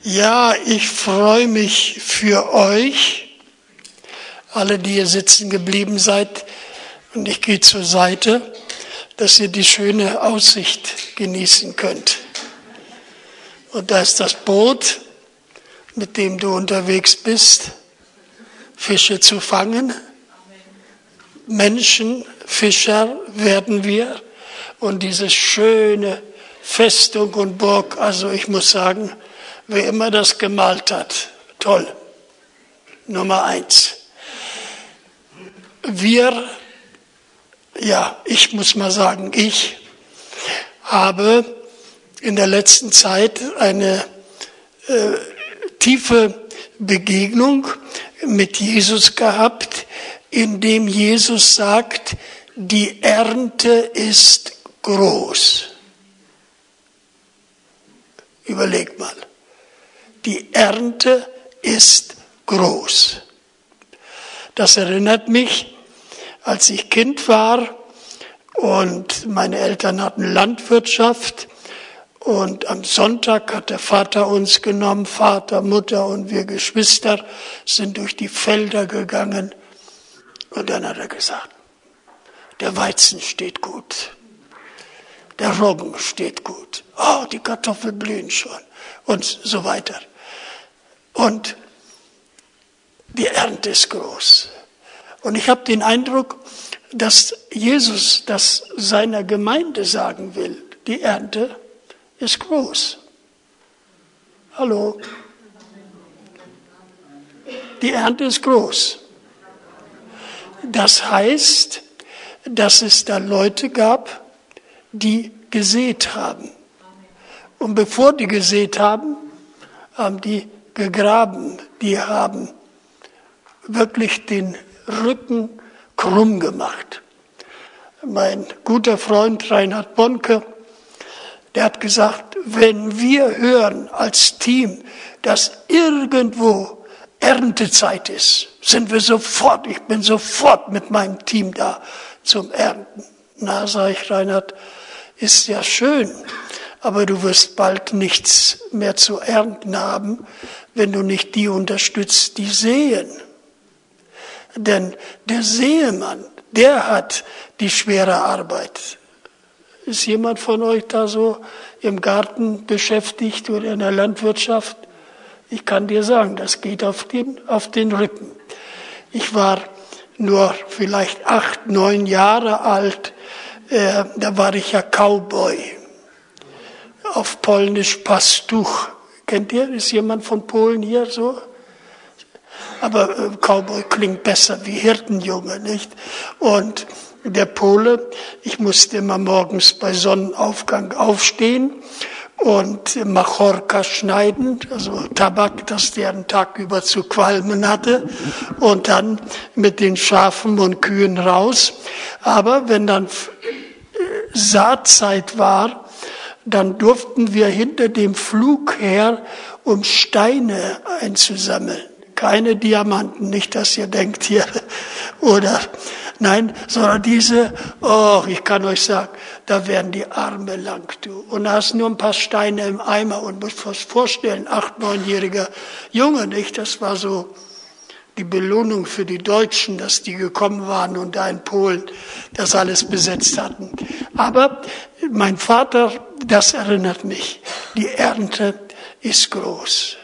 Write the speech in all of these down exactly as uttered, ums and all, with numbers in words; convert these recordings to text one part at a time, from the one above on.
Ja, ich freue mich für euch, alle, die hier sitzen geblieben seid, und ich gehe zur Seite, dass ihr die schöne Aussicht genießen könnt. Und da ist das Boot, mit dem du unterwegs bist, Fische zu fangen. Menschenfischer werden wir. Und diese schöne Festung und Burg, also ich muss sagen, wer immer das gemalt hat, toll. Nummer eins. Wir, ja, ich muss mal sagen, ich habe in der letzten Zeit eine äh, tiefe Begegnung mit Jesus gehabt, in dem Jesus sagt, die Ernte ist groß. Überleg mal. Die Ernte ist groß. Das erinnert mich, als ich Kind war und meine Eltern hatten Landwirtschaft und am Sonntag hat der Vater uns genommen, Vater, Mutter und wir Geschwister sind durch die Felder gegangen und dann hat er gesagt, der Weizen steht gut, der Roggen steht gut, oh, die Kartoffeln blühen schon und so weiter. Und die Ernte ist groß. Und ich habe den Eindruck, dass Jesus das seiner Gemeinde sagen will. Die Ernte ist groß. Hallo? Die Ernte ist groß. Das heißt, dass es da Leute gab, die gesät haben. Und bevor die gesät haben, haben die gegraben, die haben wirklich den Rücken krumm gemacht. Mein guter Freund Reinhard Bonke, der hat gesagt, wenn wir hören als Team, dass irgendwo Erntezeit ist, sind wir sofort, ich bin sofort mit meinem Team da zum Ernten. Na, sag ich, Reinhard, ist ja schön, aber du wirst bald nichts mehr zu ernten haben, wenn du nicht die unterstützt, die säen. Denn der Säemann, der hat die schwere Arbeit. Ist jemand von euch da so im Garten beschäftigt oder in der Landwirtschaft? Ich kann dir sagen, das geht auf den, auf den Rücken. Ich war nur vielleicht acht, neun Jahre alt, äh, da war ich ja Cowboy. Auf Polnisch Pastuch. Kennt ihr? Ist jemand von Polen hier so? Aber äh, Cowboy klingt besser wie Hirtenjunge, nicht? Und der Pole, ich musste immer morgens bei Sonnenaufgang aufstehen und Machorka schneiden, also Tabak, das der einen Tag über zu qualmen hatte, und dann mit den Schafen und Kühen raus. Aber wenn dann Saatzeit war, dann durften wir hinter dem Flug her, um Steine einzusammeln. Keine Diamanten, nicht, dass ihr denkt hier, oder, nein, sondern diese, oh, ich kann euch sagen, da werden die Arme lang, du. Und da hast nur ein paar Steine im Eimer und musst was vorstellen, acht-, neunjähriger Junge, nicht? Das war so die Belohnung für die Deutschen, dass die gekommen waren und da in Polen das alles besetzt hatten. Aber mein Vater, das erinnert mich, die Ernte ist groß.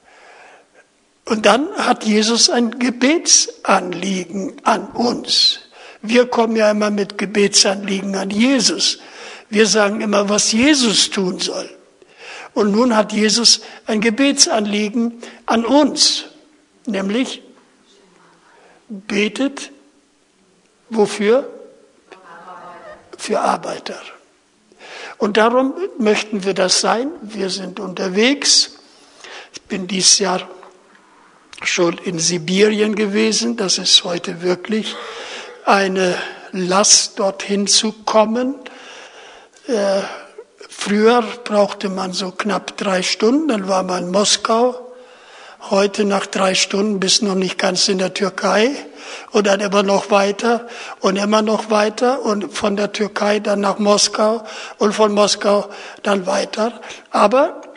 Und dann hat Jesus ein Gebetsanliegen an uns. Wir kommen ja immer mit Gebetsanliegen an Jesus. Wir sagen immer, was Jesus tun soll. Und nun hat Jesus ein Gebetsanliegen an uns. Nämlich, betet, wofür? Für Arbeiter. Und darum möchten wir das sein. Wir sind unterwegs. Ich bin dieses Jahr schon in Sibirien gewesen. Das ist heute wirklich eine Last, dorthin zu kommen. Äh, früher brauchte man so knapp drei Stunden, dann war man in Moskau. Heute nach drei Stunden bist du noch nicht ganz in der Türkei und dann immer noch weiter und immer noch weiter und von der Türkei dann nach Moskau und von Moskau dann weiter. Aber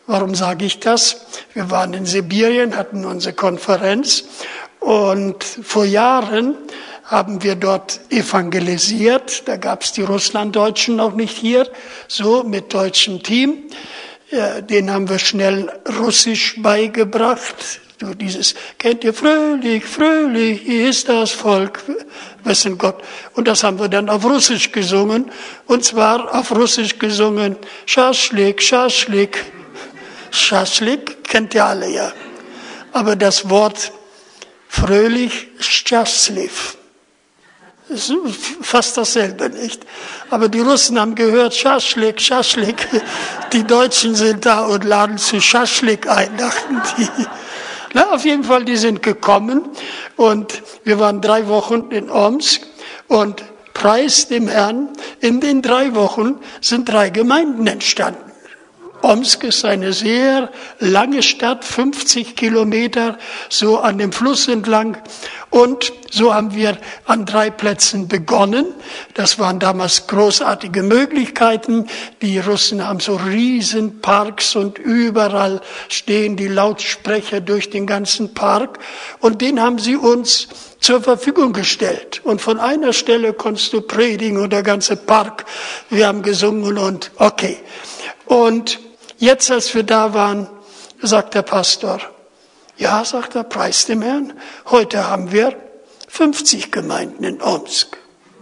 Warum sage ich das? Wir waren in Sibirien, hatten unsere Konferenz und vor Jahren haben wir dort evangelisiert. Da gab es die Russlanddeutschen noch nicht hier, so mit deutschem Team. Ja, den haben wir schnell Russisch beigebracht. So dieses, kennt ihr fröhlich, fröhlich, hier ist das Volk, wessen Gott. Und das haben wir dann auf Russisch gesungen. Und zwar auf Russisch gesungen, Schaschlik, Schaschlik. Schaschlik kennt ihr alle, ja. Aber das Wort fröhlich, Schaschliv. Ist fast dasselbe, nicht? Aber die Russen haben gehört, Schaschlik, Schaschlik. Die Deutschen sind da und laden zu Schaschlik ein, dachten die. Na, auf jeden Fall, die sind gekommen und wir waren drei Wochen in Omsk und preis dem Herrn, in den drei Wochen sind drei Gemeinden entstanden. Omsk ist eine sehr lange Stadt, fünfzig Kilometer, so an dem Fluss entlang. Und so haben wir an drei Plätzen begonnen. Das waren damals großartige Möglichkeiten. Die Russen haben so riesen Parks und überall stehen die Lautsprecher durch den ganzen Park. Und den haben sie uns zur Verfügung gestellt. Und von einer Stelle konntest du predigen und der ganze Park. Wir haben gesungen und okay. Und jetzt, als wir da waren, sagt der Pastor, ja, sagt er, preis dem Herrn, heute haben wir fünfzig Gemeinden in Omsk.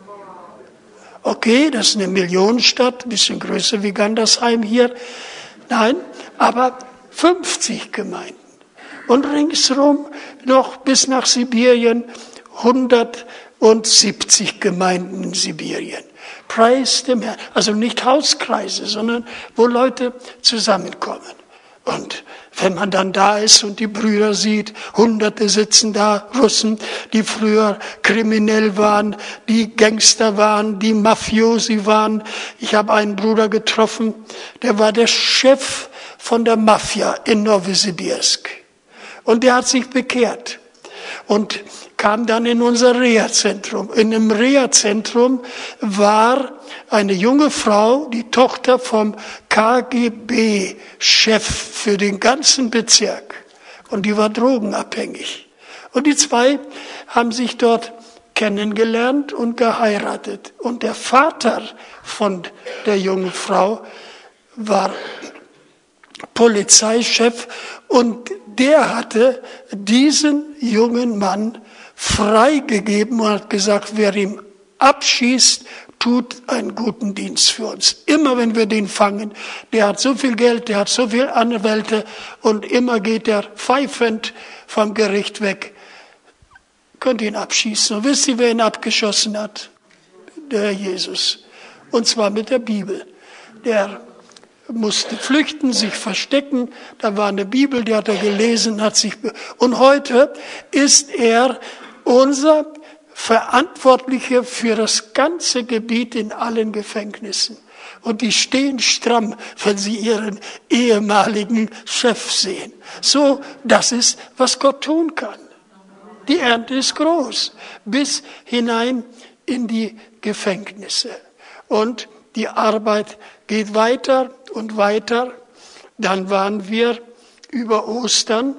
Okay, das ist eine Millionenstadt, ein bisschen größer wie Gandersheim hier. Nein, aber fünfzig Gemeinden. Und ringsherum noch bis nach Sibirien hundertsiebzig Gemeinden in Sibirien. Preis dem Herrn. Also nicht Hauskreise, sondern wo Leute zusammenkommen. Und wenn man dann da ist und die Brüder sieht, Hunderte sitzen da, Russen, die früher kriminell waren, die Gangster waren, die Mafiosi waren. Ich habe einen Bruder getroffen, der war der Chef von der Mafia in Novosibirsk. Und der hat sich bekehrt und kam dann in unser Reha-Zentrum. In dem Reha-Zentrum war eine junge Frau, die Tochter vom K G B-Chef für den ganzen Bezirk. Und die war drogenabhängig. Und die zwei haben sich dort kennengelernt und geheiratet. Und der Vater von der jungen Frau war Polizeichef und der hatte diesen jungen Mann freigegeben und hat gesagt, wer ihn abschießt, tut einen guten Dienst für uns. Immer wenn wir den fangen, der hat so viel Geld, der hat so viel Anwälte und immer geht er pfeifend vom Gericht weg. Könnt ihr ihn abschießen. Und wisst ihr, wer ihn abgeschossen hat? Der Herr Jesus. Und zwar mit der Bibel. Der musste flüchten, sich verstecken. Da war eine Bibel, die hat er gelesen, hat sich, und heute ist er unser Verantwortlicher für das ganze Gebiet in allen Gefängnissen. Und die stehen stramm, wenn sie ihren ehemaligen Chef sehen. So, das ist, was Gott tun kann. Die Ernte ist groß, bis hinein in die Gefängnisse. Und die Arbeit geht weiter und weiter. Dann waren wir über Ostern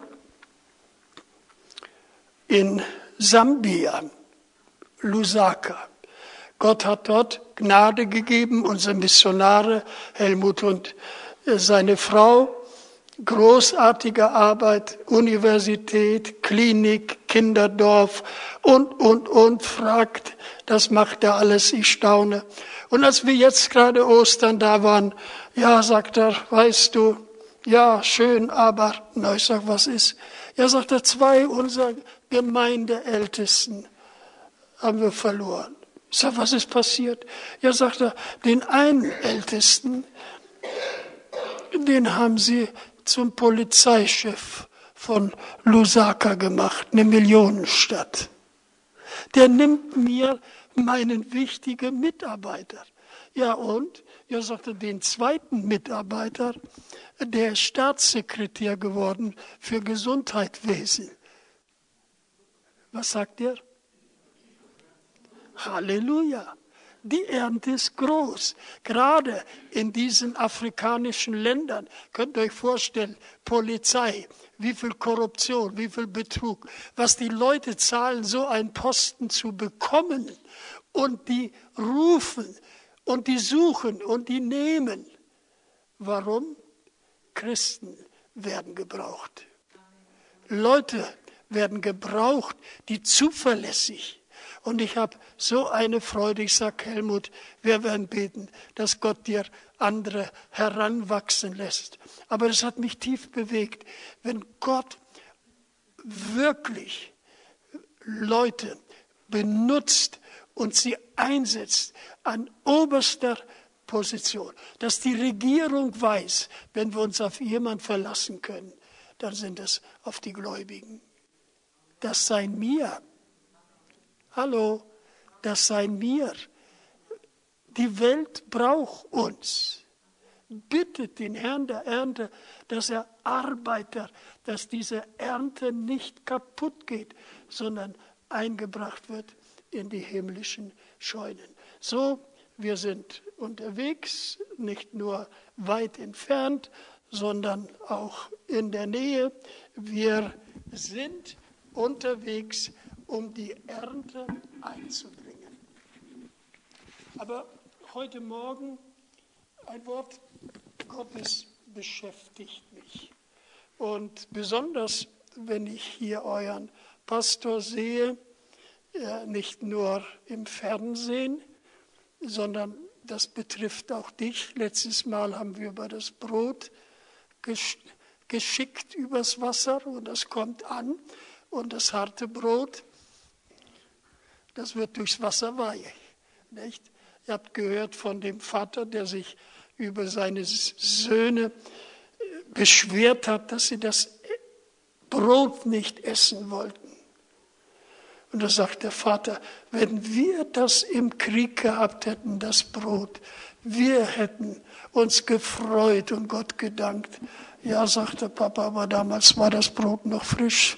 in Sambia, Lusaka. Gott hat dort Gnade gegeben, unsere Missionare, Helmut und seine Frau, großartige Arbeit, Universität, Klinik, Kinderdorf und, und, und, fragt, das macht er alles, ich staune. Und als wir jetzt gerade Ostern da waren, ja, sagt er, weißt du, ja, schön, aber, na, ich sag, was ist? Ja, sagt er, zwei unserer Gemeindeältesten haben wir verloren. Ich sag, was ist passiert? Ja, sagt er, den einen Ältesten, den haben sie zum Polizeichef von Lusaka gemacht, eine Millionenstadt. Der nimmt mir meinen wichtigen Mitarbeiter. Ja, und? Ja, sagt er, den zweiten Mitarbeiter, der ist Staatssekretär geworden für Gesundheitswesen. Was sagt er? Halleluja. die Ernte ist groß. Gerade in diesen afrikanischen Ländern, könnt ihr euch vorstellen, Polizei, wie viel Korruption, wie viel Betrug, was die Leute zahlen, so einen Posten zu bekommen. Und die rufen und die suchen und die nehmen. Warum? Christen werden gebraucht. Leute werden gebraucht, die zuverlässig. Und ich habe so eine Freude, ich sage Helmut, wir werden beten, dass Gott dir andere heranwachsen lässt. Aber das hat mich tief bewegt, wenn Gott wirklich Leute benutzt und sie einsetzt an oberster Position. Dass die Regierung weiß, wenn wir uns auf jemanden verlassen können, dann sind es auf die Gläubigen. Das sei mir. Hallo, das sei mir. Die Welt braucht uns. Bittet den Herrn der Ernte, dass er Arbeiter, dass diese Ernte nicht kaputt geht, sondern eingebracht wird in die himmlischen Scheunen. So, wir sind unterwegs, nicht nur weit entfernt, sondern auch in der Nähe. Wir sind unterwegs, um die Ernte einzubringen. Aber heute Morgen ein Wort Gottes beschäftigt mich. Und besonders, wenn ich hier euren Pastor sehe, ja, nicht nur im Fernsehen, sondern das betrifft auch dich. Letztes Mal haben wir über das Brot gesch- geschickt übers Wasser und das kommt an. Und das harte Brot, das wird durchs Wasser weich. Nicht? Ihr habt gehört von dem Vater, der sich über seine Söhne beschwert hat, dass sie das Brot nicht essen wollten. Und da sagt der Vater, wenn wir das im Krieg gehabt hätten, das Brot, wir hätten uns gefreut und Gott gedankt. Ja, sagt der Papa, aber damals war das Brot noch frisch.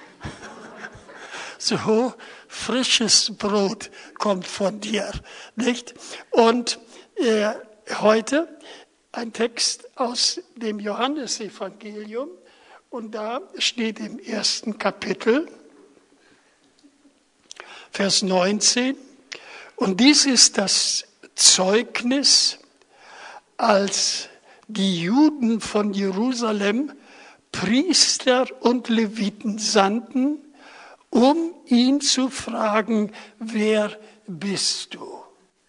So frisches Brot kommt von dir, nicht? Und äh, heute ein Text aus dem Johannesevangelium und da steht im ersten Kapitel, Vers neunzehn, und dies ist das Zeugnis, als die Juden von Jerusalem Priester und Leviten sandten, um ihn zu fragen, wer bist du?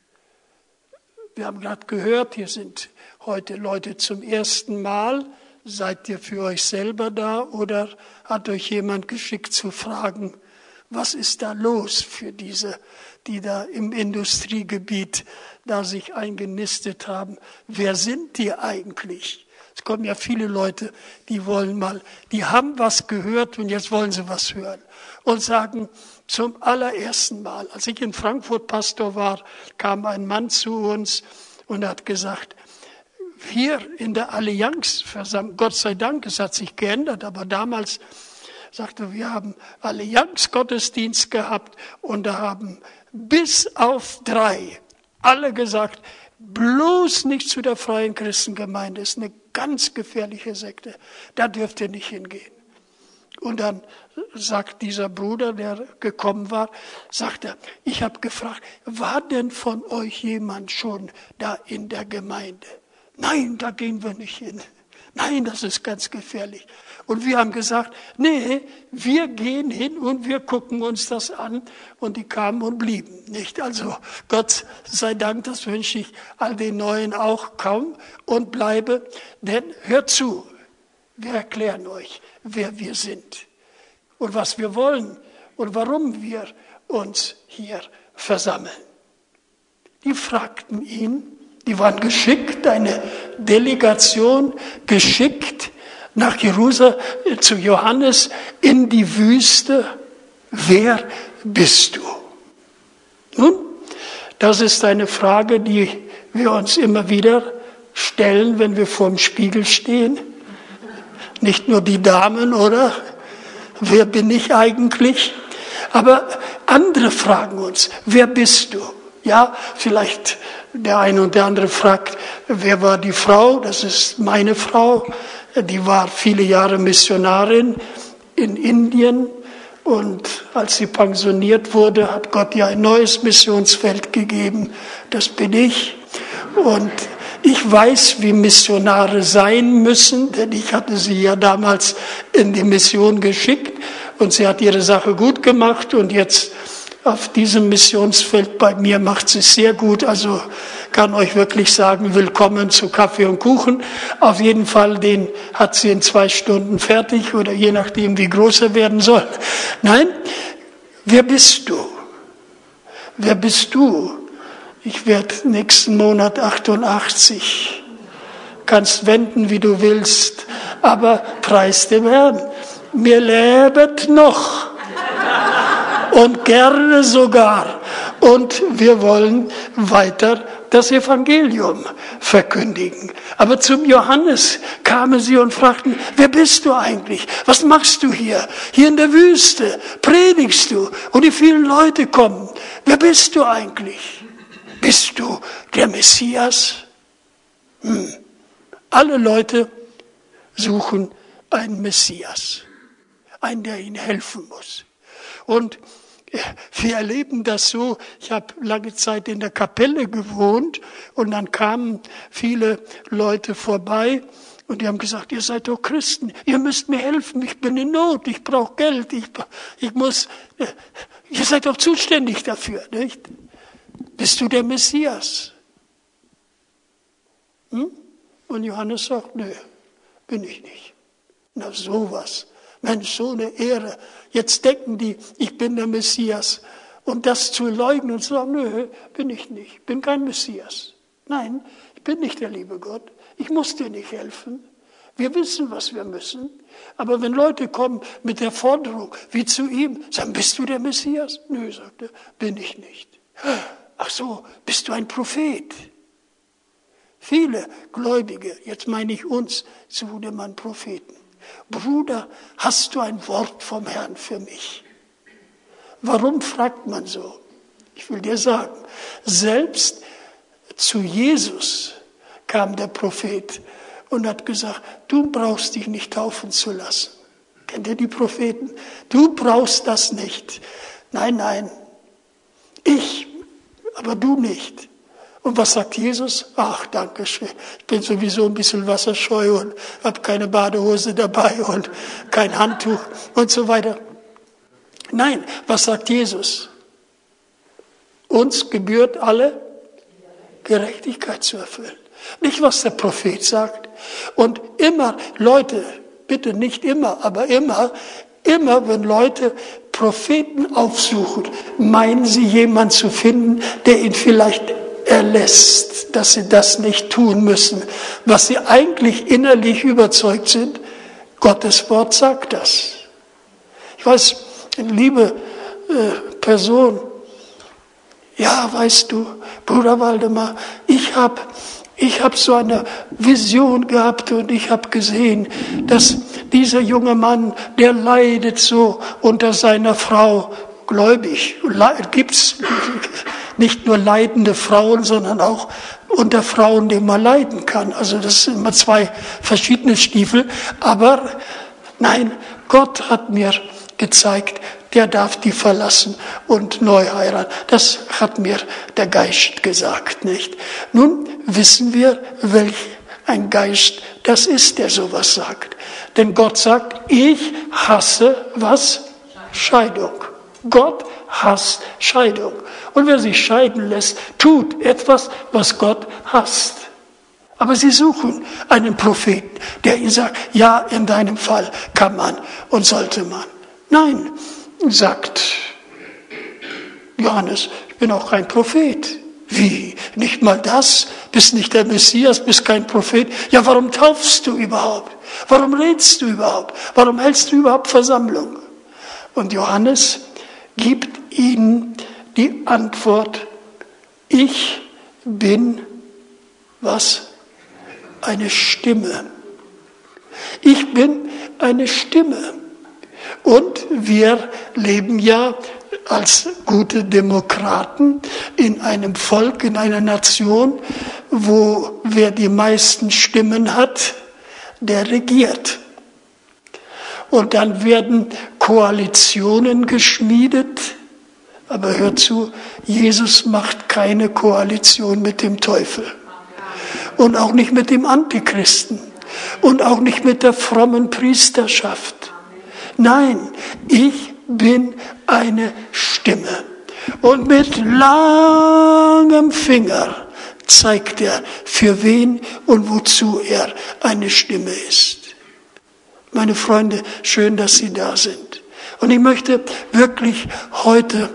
Wir haben gerade gehört, hier sind heute Leute zum ersten Mal. Seid ihr für euch selber da oder hat euch jemand geschickt zu fragen, was ist da los für diese, die da im Industriegebiet da sich eingenistet haben? Wer sind die eigentlich? Es kommen ja viele Leute, die wollen mal, die haben was gehört und jetzt wollen sie was hören. Und sagen zum allerersten Mal, als ich in Frankfurt Pastor war, kam ein Mann zu uns und hat gesagt, hier in der Allianzversammlung, Gott sei Dank, es hat sich geändert, aber damals sagte, wir haben Allianz-Gottesdienst gehabt und da haben bis auf drei alle gesagt, bloß nicht zu der Freien Christengemeinde, ist eine ganz gefährliche Sekte, da dürft ihr nicht hingehen. Und dann sagt dieser Bruder, der gekommen war, sagt er, ich habe gefragt, war denn von euch jemand schon da in der Gemeinde? Nein, da gehen wir nicht hin. Nein, das ist ganz gefährlich. Und wir haben gesagt, nee, wir gehen hin und wir gucken uns das an. Und die kamen und blieben, nicht? Also Gott sei Dank, das wünsche ich all den Neuen auch kaum und bleibe. Denn hört zu, wir erklären euch, wer wir sind und was wir wollen und warum wir uns hier versammeln. Die fragten ihn, die waren geschickt, eine Delegation geschickt nach Jerusalem, zu Johannes in die Wüste. Wer bist du? Nun, das ist eine Frage, die wir uns immer wieder stellen, wenn wir vor dem Spiegel stehen. Nicht nur die Damen, oder? Wer bin ich eigentlich? Aber andere fragen uns, wer bist du? Ja, vielleicht der eine und der andere fragt, wer war die Frau? Das ist meine Frau. Die war viele Jahre Missionarin in Indien. Und als sie pensioniert wurde, hat Gott ihr ein neues Missionsfeld gegeben. Das bin ich. Und ich weiß, wie Missionare sein müssen, denn ich hatte sie ja damals in die Mission geschickt. Und sie hat ihre Sache gut gemacht. Und jetzt auf diesem Missionsfeld bei mir macht sie es sehr gut. Also kann euch wirklich sagen, willkommen zu Kaffee und Kuchen. Auf jeden Fall, den hat sie in zwei Stunden fertig oder je nachdem, wie groß er werden soll. Nein, wer bist du? Wer bist du? Ich werde nächsten Monat achtundachtzig. Kannst wenden, wie du willst, aber preis dem Herrn. Mir lebet noch. Und gerne sogar. Und wir wollen weiter das Evangelium verkündigen. Aber zum Johannes kamen sie und fragten, wer bist du eigentlich? Was machst du hier? Hier in der Wüste predigst du und die vielen Leute kommen. Wer bist du eigentlich? Bist du der Messias? Hm. Alle Leute suchen einen Messias. Einen, der ihnen helfen muss. Und wir erleben das so, ich habe lange Zeit in der Kapelle gewohnt und dann kamen viele Leute vorbei und die haben gesagt, ihr seid doch Christen, ihr müsst mir helfen, ich bin in Not, ich brauche Geld, ich, ich muss, ihr seid doch zuständig dafür, nicht? Bist du der Messias? Hm? Und Johannes sagt, nö, bin ich nicht. Na sowas. Mensch, so eine Ehre. Jetzt denken die, ich bin der Messias. Und das zu leugnen und zu sagen, nö, bin ich nicht. Bin kein Messias. Nein, ich bin nicht der liebe Gott. Ich muss dir nicht helfen. Wir wissen, was wir müssen. Aber wenn Leute kommen mit der Forderung, wie zu ihm, sagen, bist du der Messias? Nö, sagt er, bin ich nicht. Ach so, bist du ein Prophet? Viele Gläubige, jetzt meine ich uns, suchen man Propheten. Bruder, hast du ein Wort vom Herrn für mich? Warum fragt man so? Ich will dir sagen, selbst zu Jesus kam der Prophet und hat gesagt, du brauchst dich nicht taufen zu lassen. Kennt ihr die Propheten? Du brauchst das nicht. Nein, nein, ich, aber du nicht. Und was sagt Jesus? Ach, danke schön. Ich bin sowieso ein bisschen wasserscheu und habe keine Badehose dabei und kein Handtuch und so weiter. Nein, was sagt Jesus? Uns gebührt alle Gerechtigkeit zu erfüllen. Nicht, was der Prophet sagt. Und immer, Leute, bitte nicht immer, aber immer, immer, wenn Leute Propheten aufsuchen, meinen sie jemanden zu finden, der ihnen vielleicht erlässt, dass sie das nicht tun müssen, was sie eigentlich innerlich überzeugt sind. Gottes Wort sagt das. Ich weiß, liebe äh, Person, ja, weißt du, Bruder Waldemar, ich habe ich hab so eine Vision gehabt und ich habe gesehen, dass dieser junge Mann, der leidet so unter seiner Frau, gläubig, gibt's nicht nur leidende Frauen, sondern auch unter Frauen, die man leiden kann. Also das sind immer zwei verschiedene Stiefel. Aber nein, Gott hat mir gezeigt, der darf die verlassen und neu heiraten. Das hat mir der Geist gesagt, nicht? Nun wissen wir, welch ein Geist das ist, der sowas sagt. Denn Gott sagt, ich hasse was? Scheidung. Gott hasst Scheidung. Und wer sich scheiden lässt, tut etwas, was Gott hasst. Aber sie suchen einen Propheten, der ihnen sagt, ja, in deinem Fall kann man und sollte man. Nein, sagt Johannes, ich bin auch kein Prophet. Wie? Nicht mal das? Bist nicht der Messias, bist kein Prophet? Ja, warum taufst du überhaupt? Warum redest du überhaupt? Warum hältst du überhaupt Versammlung? Und Johannes gibt ihnen die Antwort, ich bin, was? Eine Stimme. Ich bin eine Stimme. Und wir leben ja als gute Demokraten in einem Volk, in einer Nation, wo wer die meisten Stimmen hat, der regiert. Und dann werden Koalitionen geschmiedet. Aber hör zu, Jesus macht keine Koalition mit dem Teufel. Und auch nicht mit dem Antichristen. Und auch nicht mit der frommen Priesterschaft. Nein, ich bin eine Stimme. Und mit langem Finger zeigt er, für wen und wozu er eine Stimme ist. Meine Freunde, schön, dass Sie da sind. Und ich möchte wirklich heute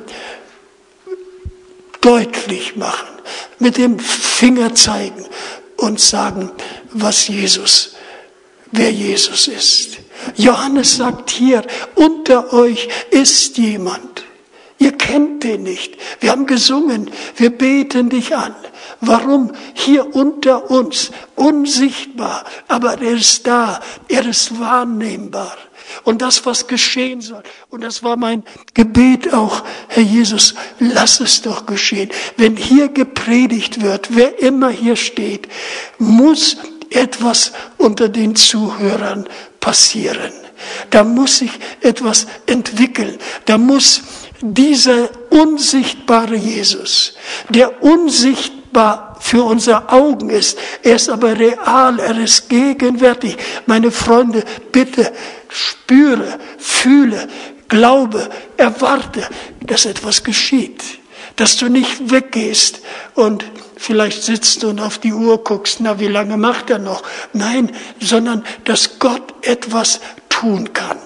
deutlich machen, mit dem Finger zeigen und sagen, was Jesus, wer Jesus ist. Johannes sagt hier, unter euch ist jemand. Ihr kennt den nicht. Wir haben gesungen, wir beten dich an. Warum? Hier unter uns, unsichtbar, aber er ist da, er ist wahrnehmbar. Und das, was geschehen soll, und das war mein Gebet auch, Herr Jesus, lass es doch geschehen. Wenn hier gepredigt wird, wer immer hier steht, muss etwas unter den Zuhörern passieren. Da muss sich etwas entwickeln. Da muss dieser unsichtbare Jesus, der unsichtbar für unsere Augen ist, er ist aber real, er ist gegenwärtig. Meine Freunde, bitte spüre, fühle, glaube, erwarte, dass etwas geschieht. Dass du nicht weggehst und vielleicht sitzt du und auf die Uhr guckst, na, wie lange macht er noch? Nein, sondern dass Gott etwas tun kann.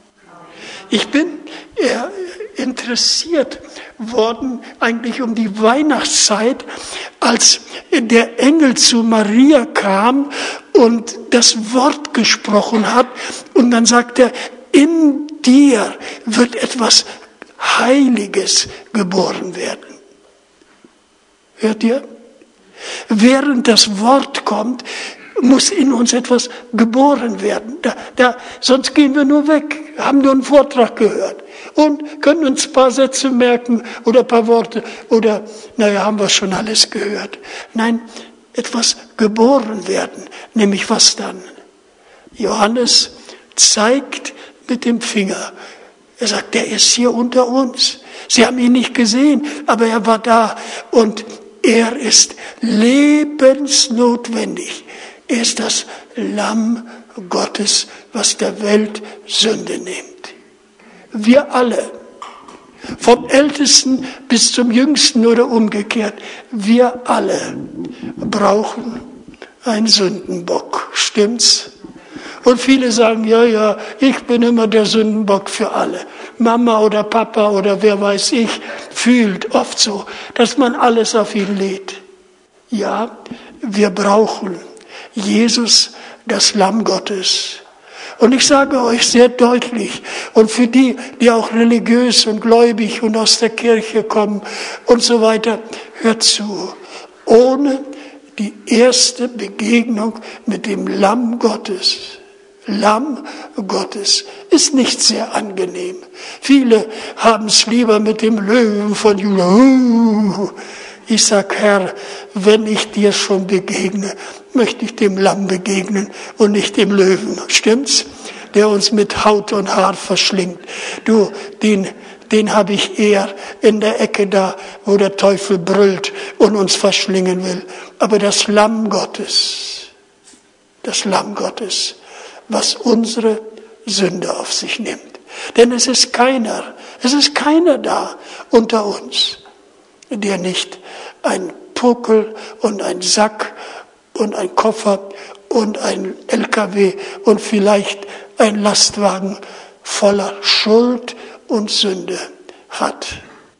Ich bin äh, interessiert worden, eigentlich um die Weihnachtszeit, als der Engel zu Maria kam und das Wort gesprochen hat. Und dann sagt er, in dir wird etwas Heiliges geboren werden. Hört ihr? Während das Wort kommt, muss in uns etwas geboren werden. Da, da, sonst gehen wir nur weg, haben nur einen Vortrag gehört und können uns ein paar Sätze merken oder ein paar Worte oder, naja, haben wir schon alles gehört. Nein, etwas geboren werden, nämlich was dann? Johannes zeigt mit dem Finger. Er sagt, der ist hier unter uns. Sie haben ihn nicht gesehen, aber er war da und er ist lebensnotwendig. Er ist das Lamm Gottes, was der Welt Sünde nimmt. Wir alle, vom Ältesten bis zum Jüngsten oder umgekehrt, wir alle brauchen einen Sündenbock. Stimmt's? Und viele sagen, ja, ja, ich bin immer der Sündenbock für alle. Mama oder Papa oder wer weiß ich, fühlt oft so, dass man alles auf ihn lädt. Ja, wir brauchen Jesus, das Lamm Gottes. Und ich sage euch sehr deutlich, und für die, die auch religiös und gläubig und aus der Kirche kommen und so weiter, hört zu, ohne die erste Begegnung mit dem Lamm Gottes, Lamm Gottes, ist nicht sehr angenehm. Viele haben es lieber mit dem Löwen von Judah. Ich sag, Herr, wenn ich dir schon begegne, möchte ich dem Lamm begegnen und nicht dem Löwen. Stimmt's? Der uns mit Haut und Haar verschlingt. Du, den, den habe ich eher in der Ecke da, wo der Teufel brüllt und uns verschlingen will. Aber das Lamm Gottes, das Lamm Gottes, was unsere Sünde auf sich nimmt. Denn es ist keiner, es ist keiner da unter uns, der nicht ein Puckel und ein Sack und ein Koffer und ein L K W und vielleicht ein Lastwagen voller Schuld und Sünde hat.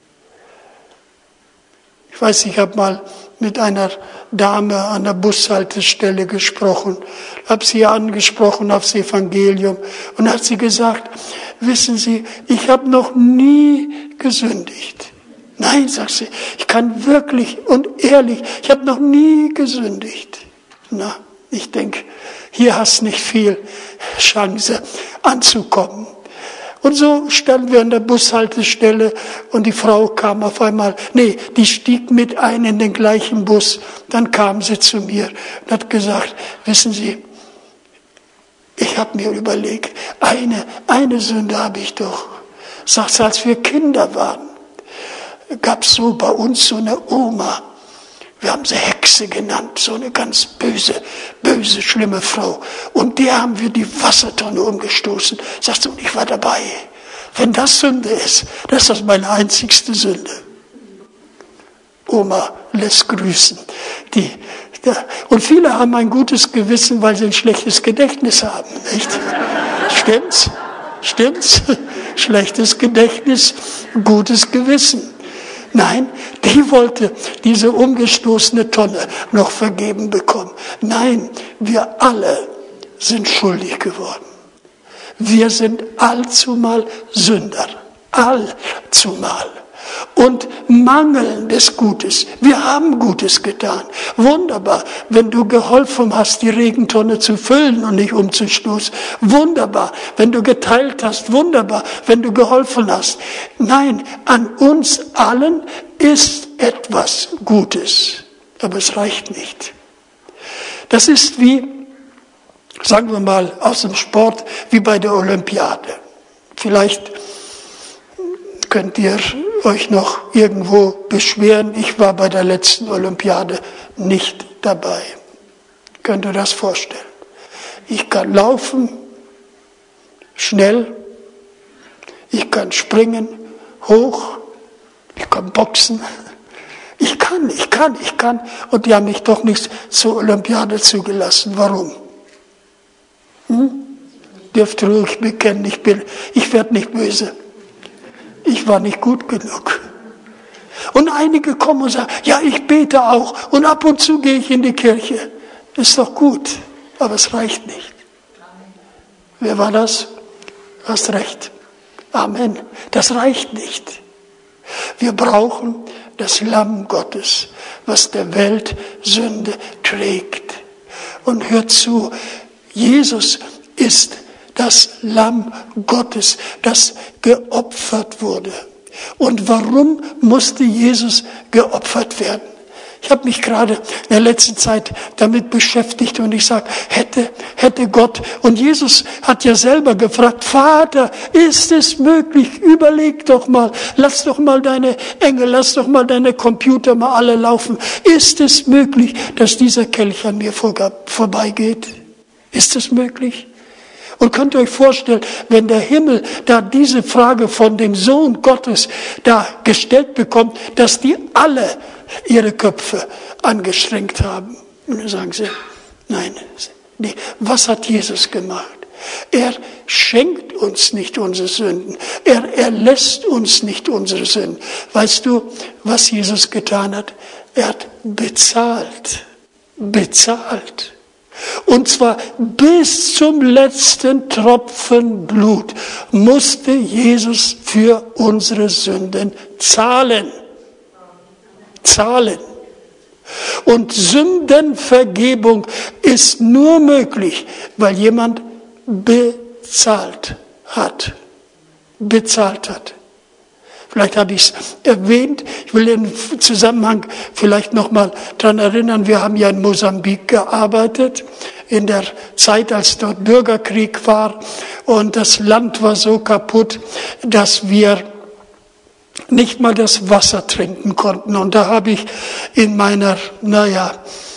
Ich weiß, ich habe mal mit einer Dame an der Bushaltestelle gesprochen, habe sie angesprochen aufs Evangelium und hat sie gesagt, wissen Sie, ich habe noch nie gesündigt. Nein, sagt sie, ich kann wirklich und ehrlich, ich habe noch nie gesündigt. Na, ich denke, hier hast nicht viel Chance anzukommen. Und so standen wir an der Bushaltestelle und die Frau kam auf einmal, nee, die stieg mit ein in den gleichen Bus. Dann kam sie zu mir und hat gesagt, wissen Sie, ich habe mir überlegt, eine, eine Sünde habe ich doch. Sagt sie, als wir Kinder waren, gab es so bei uns so eine Oma, wir haben sie Hexe genannt, so eine ganz böse, böse, schlimme Frau. Und der haben wir die Wassertonne umgestoßen. Sagst du, und ich war dabei. Wenn das Sünde ist, das ist das meine einzigste Sünde. Oma lässt grüßen. Die, ja. Und viele haben ein gutes Gewissen, weil sie ein schlechtes Gedächtnis haben, nicht? Stimmt's? Stimmt's? Schlechtes Gedächtnis, gutes Gewissen. Nein, die wollte diese umgestoßene Tonne noch vergeben bekommen. Nein, wir alle sind schuldig geworden. Wir sind allzumal Sünder. Allzumal. Und mangeln des Gutes. Wir haben Gutes getan. Wunderbar, wenn du geholfen hast, die Regentonne zu füllen und nicht umzustoßen. Wunderbar, wenn du geteilt hast. Wunderbar, wenn du geholfen hast. Nein, an uns allen ist etwas Gutes. Aber es reicht nicht. Das ist wie, sagen wir mal, aus dem Sport, wie bei der Olympiade. Vielleicht könnt ihr euch noch irgendwo beschweren, ich war bei der letzten Olympiade nicht dabei. Könnt ihr das vorstellen? Ich kann laufen, schnell, ich kann springen, hoch, ich kann boxen, ich kann, ich kann, ich kann. Und die haben mich doch nicht zur Olympiade zugelassen. Warum? Hm? Dürft ihr ruhig bekennen, ich bin, ich werde nicht böse. Ich war nicht gut genug. Und einige kommen und sagen, ja, ich bete auch und ab und zu gehe ich in die Kirche. Ist doch gut, aber es reicht nicht. Wer war das? Du hast recht. Amen. Das reicht nicht. Wir brauchen das Lamm Gottes, was der Welt Sünde trägt. Und hört zu, Jesus ist das Lamm Gottes, das geopfert wurde. Und warum musste Jesus geopfert werden? Ich habe mich gerade in der letzten Zeit damit beschäftigt und ich sage, hätte, hätte Gott, und Jesus hat ja selber gefragt, Vater, ist es möglich? Überleg doch mal, lass doch mal deine Engel, lass doch mal deine Computer mal alle laufen. Ist es möglich, dass dieser Kelch an mir vorbeigeht? Ist es möglich? Und könnt ihr euch vorstellen, wenn der Himmel da diese Frage von dem Sohn Gottes da gestellt bekommt, dass die alle ihre Köpfe angestrengt haben. Und dann sagen sie, nein, nee, was hat Jesus gemacht? Er schenkt uns nicht unsere Sünden. Er erlässt uns nicht unsere Sünden. Weißt du, was Jesus getan hat? Er hat bezahlt. Bezahlt. Und zwar bis zum letzten Tropfen Blut musste Jesus für unsere Sünden zahlen. Zahlen. Und Sündenvergebung ist nur möglich, weil jemand bezahlt hat. Bezahlt hat. Vielleicht habe ich es erwähnt. Ich will im Zusammenhang vielleicht noch mal daran erinnern, wir haben ja in Mosambik gearbeitet, in der Zeit, als dort Bürgerkrieg war. Und das Land war so kaputt, dass wir nicht mal das Wasser trinken konnten. Und da habe ich in meiner, naja,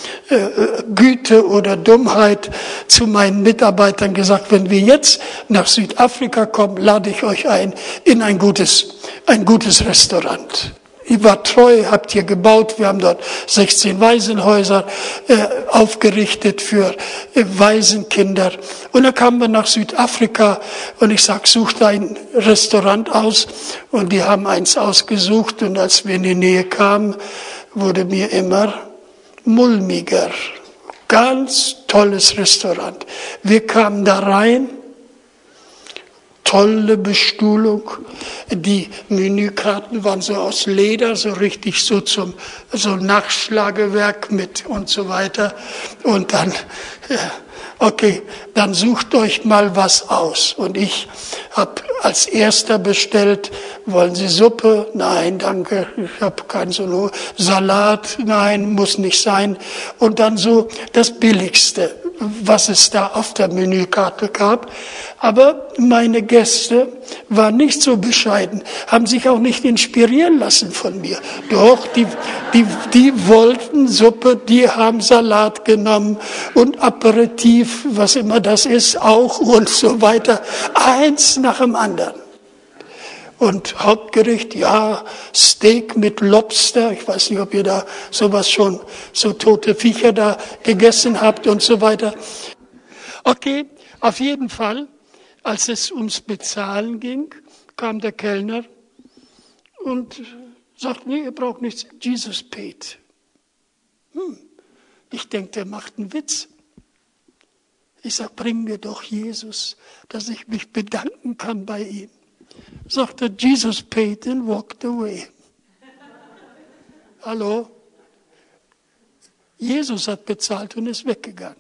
Güte oder Dummheit zu meinen Mitarbeitern gesagt, wenn wir jetzt nach Südafrika kommen, lade ich euch ein in ein gutes, ein gutes Restaurant. Ich war treu, habt ihr gebaut, wir haben dort sechzehn Waisenhäuser äh, aufgerichtet für äh, Waisenkinder. Und dann kamen wir nach Südafrika und ich sag, sucht ein Restaurant aus. Und die haben eins ausgesucht und als wir in die Nähe kamen, wurde mir immer mulmiger. Ganz tolles Restaurant. Wir kamen da rein, tolle Bestuhlung. Die Menükarten waren so aus Leder, so richtig so zum so Nachschlagewerk mit und so weiter. Und dann, okay, dann sucht euch mal was aus. Und ich Hab als erster bestellt, wollen Sie Suppe? Nein, danke, ich habe keinen so Salat, nein, muss nicht sein. Und dann so das Billigste, was es da auf der Menükarte gab. Aber meine Gäste waren nicht so bescheiden, haben sich auch nicht inspirieren lassen von mir. Doch, die, die, die wollten Suppe, die haben Salat genommen und Aperitif, was immer das ist, auch und so weiter. Eins nach dem anderen. Und Hauptgericht, ja, Steak mit Lobster. Ich weiß nicht, ob ihr da sowas schon, so tote Viecher da gegessen habt und so weiter. Okay, auf jeden Fall, als es ums Bezahlen ging, kam der Kellner und sagt, nee, ihr braucht nichts, Jesus paid. Hm. Ich denke, der macht einen Witz. Ich sage, bring mir doch Jesus, dass ich mich bedanken kann bei ihm. Sagt er, Jesus paid and walked away. Hallo? Jesus hat bezahlt und ist weggegangen.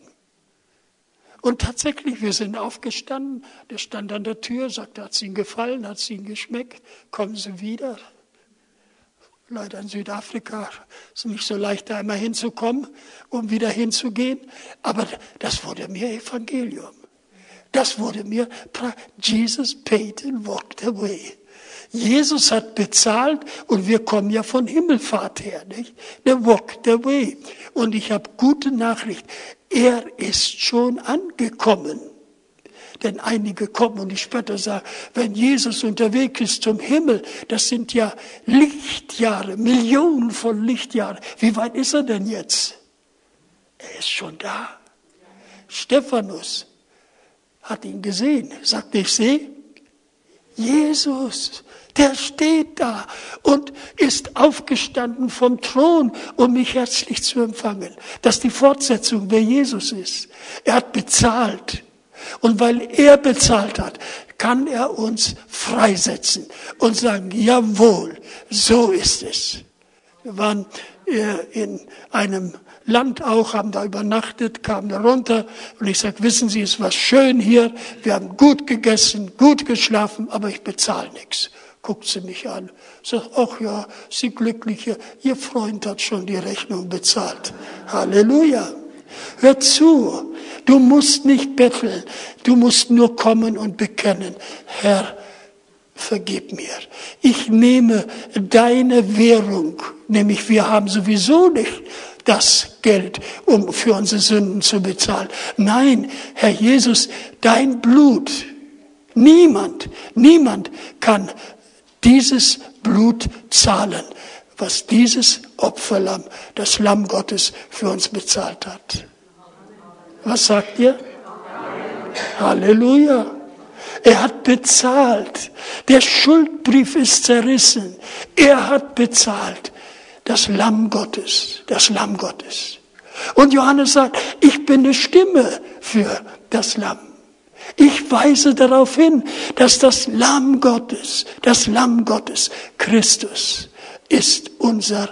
Und tatsächlich, wir sind aufgestanden, der stand an der Tür, sagte, hat es Ihnen gefallen, hat es Ihnen geschmeckt, kommen Sie wieder. Leider in Südafrika ist es nicht so leicht, da einmal hinzukommen, um wieder hinzugehen. Aber das wurde mir Evangelium. Das wurde mir, Jesus paid and walked away. Jesus hat bezahlt und wir kommen ja von Himmelfahrt her, nicht? Der walked away. Und ich habe gute Nachricht. Er ist schon angekommen. Denn einige kommen und ich später sage, wenn Jesus unterwegs ist zum Himmel, das sind ja Lichtjahre, Millionen von Lichtjahren. Wie weit ist er denn jetzt? Er ist schon da. Stephanus hat ihn gesehen, sagte, ich sehe Jesus, der steht da und ist aufgestanden vom Thron, um mich herzlich zu empfangen. Das ist die Fortsetzung, wer Jesus ist. Er hat bezahlt. Und weil er bezahlt hat, kann er uns freisetzen und sagen, jawohl, so ist es. Wir waren in einem Land auch, haben da übernachtet, kamen da runter und ich sage, wissen Sie, es war schön hier, wir haben gut gegessen, gut geschlafen, aber ich bezahle nichts. Guckt sie mich an, sagt, ach ja, Sie Glückliche, Ihr Freund hat schon die Rechnung bezahlt. Halleluja. Hör zu, du musst nicht betteln, du musst nur kommen und bekennen, Herr, vergib mir. Ich nehme deine Währung, nämlich wir haben sowieso nicht das Geld, um für unsere Sünden zu bezahlen. Nein, Herr Jesus, dein Blut, niemand, niemand kann dieses Blut zahlen, was dieses Opferlamm, das Lamm Gottes für uns bezahlt hat. Was sagt ihr? Halleluja. Er hat bezahlt. Der Schuldbrief ist zerrissen. Er hat bezahlt. Das Lamm Gottes, das Lamm Gottes. Und Johannes sagt, ich bin eine Stimme für das Lamm. Ich weise darauf hin, dass das Lamm Gottes, das Lamm Gottes, Christus, ist unser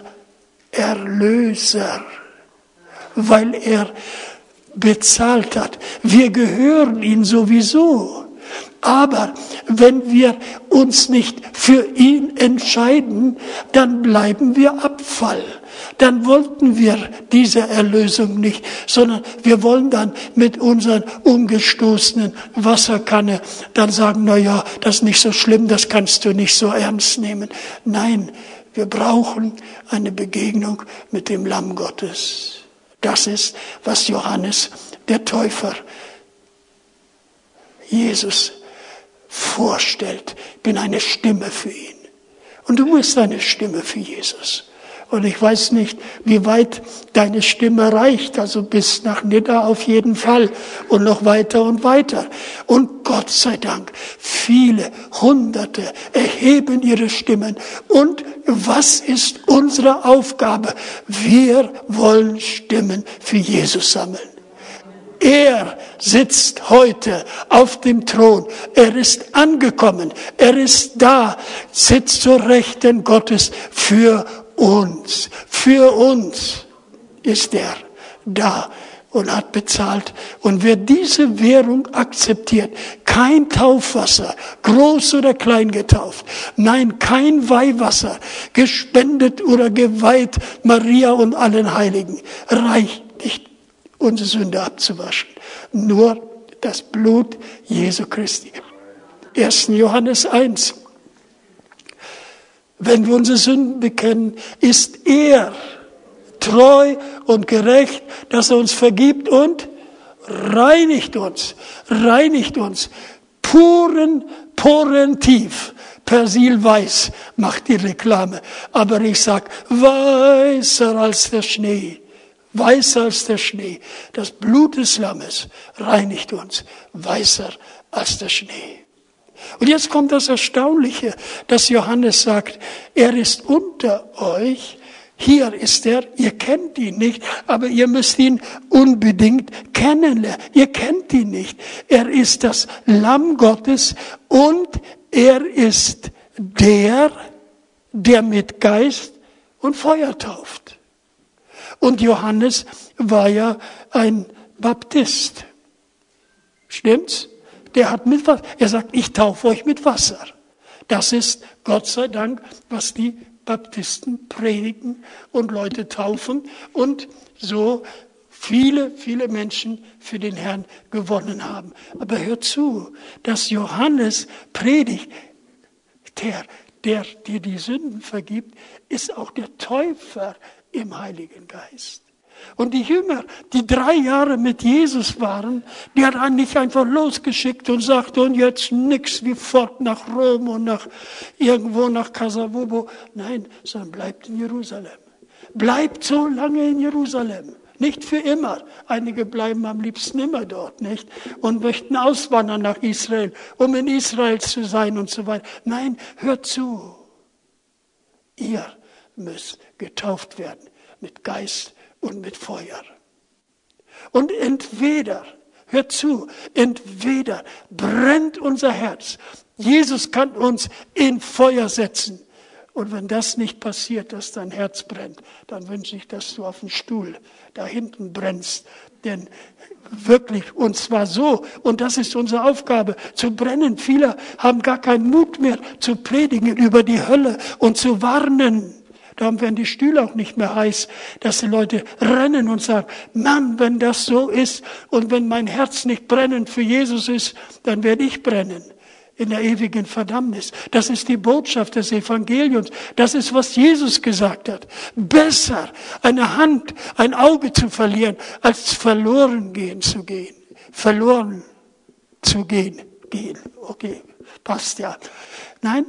Erlöser, weil er bezahlt hat. Wir gehören ihm sowieso. Aber wenn wir uns nicht für ihn entscheiden, dann bleiben wir Abfall. Dann wollten wir diese Erlösung nicht, sondern wir wollen dann mit unseren umgestoßenen Wasserkanne dann sagen, na ja, das ist nicht so schlimm, das kannst du nicht so ernst nehmen. Nein, wir brauchen eine Begegnung mit dem Lamm Gottes. Das ist, was Johannes, der Täufer, Jesus vorstellt. Ich bin eine Stimme für ihn. Und du bist eine Stimme für Jesus. Und ich weiß nicht, wie weit deine Stimme reicht, also bis nach Nidda auf jeden Fall und noch weiter und weiter. Und Gott sei Dank, viele Hunderte erheben ihre Stimmen. Und was ist unsere Aufgabe? Wir wollen Stimmen für Jesus sammeln. Er sitzt heute auf dem Thron. Er ist angekommen. Er ist da, sitzt zur Rechten Gottes für uns. Für uns ist er da. und hat bezahlt. Und wer diese Währung akzeptiert, kein Taufwasser, groß oder klein getauft, nein, kein Weihwasser, gespendet oder geweiht Maria und allen Heiligen, reicht nicht, unsere Sünde abzuwaschen. Nur das Blut Jesu Christi. erster Johannes eins. Wenn wir unsere Sünden bekennen, ist er treu und gerecht, dass er uns vergibt und reinigt uns, reinigt uns, puren, puren tief, persilweiß macht die Reklame, aber ich sag, weißer als der Schnee, weißer als der Schnee, das Blut des Lammes reinigt uns, weißer als der Schnee. Und jetzt kommt das Erstaunliche, dass Johannes sagt, er ist unter euch. Hier ist er, ihr kennt ihn nicht, aber ihr müsst ihn unbedingt kennenlernen. Ihr kennt ihn nicht. Er ist das Lamm Gottes und er ist der, der mit Geist und Feuer tauft. Und Johannes war ja ein Baptist. Stimmt's? Der hat mit Wasser. Er sagt, ich taufe euch mit Wasser. Das ist, Gott sei Dank, was die Baptisten predigen und Leute taufen und so viele, viele Menschen für den Herrn gewonnen haben. Aber hör zu, dass Johannes predigt, der, der dir die Sünden vergibt, ist auch der Täufer im Heiligen Geist. Und die Jünger, die drei Jahre mit Jesus waren, die hat er nicht einfach losgeschickt und sagte, und jetzt nix wie fort nach Rom und nach irgendwo nach Kasavubo. Nein, sondern bleibt in Jerusalem. Bleibt so lange in Jerusalem. Nicht für immer. Einige bleiben am liebsten immer dort, nicht? Und möchten auswandern nach Israel, um in Israel zu sein und so weiter. Nein, hört zu. Ihr müsst getauft werden mit Geist und mit Feuer. Und entweder, hört zu, entweder brennt unser Herz. Jesus kann uns in Feuer setzen. Und wenn das nicht passiert, dass dein Herz brennt, dann wünsche ich, dass du auf dem Stuhl da hinten brennst. Denn wirklich, und zwar so, und das ist unsere Aufgabe, zu brennen. Viele haben gar keinen Mut mehr zu predigen über die Hölle und zu warnen. Darum werden die Stühle auch nicht mehr heiß, dass die Leute rennen und sagen, Mann, wenn das so ist und wenn mein Herz nicht brennend für Jesus ist, dann werde ich brennen in der ewigen Verdammnis. Das ist die Botschaft des Evangeliums. Das ist, was Jesus gesagt hat. Besser eine Hand, ein Auge zu verlieren, als verloren gehen zu gehen. Verloren zu gehen. Gehen. Okay, passt ja. Nein,